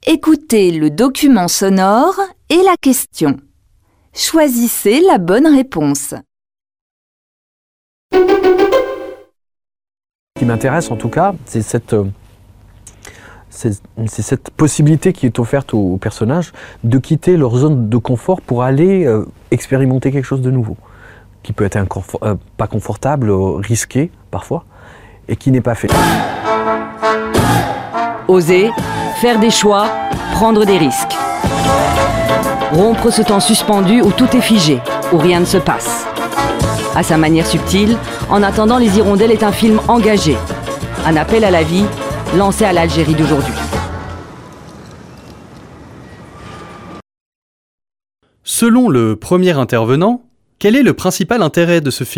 Écoutez le document sonore et la question. Choisissez la bonne réponse. Ce qui m'intéresse en tout cas, c'est cette possibilité qui est offerte aux personnages de quitter leur zone de confort pour aller expérimenter quelque chose de nouveau, qui peut être pas confortable, risqué parfois, et qui n'est pas fait. Oser, faire des choix, prendre des risques. Rompre ce temps suspendu où tout est figé, où rien ne se passe. À sa manière subtile, En attendant les hirondelles est un film engagé. Un appel à la vie lancé à l'Algérie d'aujourd'hui. Selon le premier intervenant, quel est le principal intérêt de ce film ?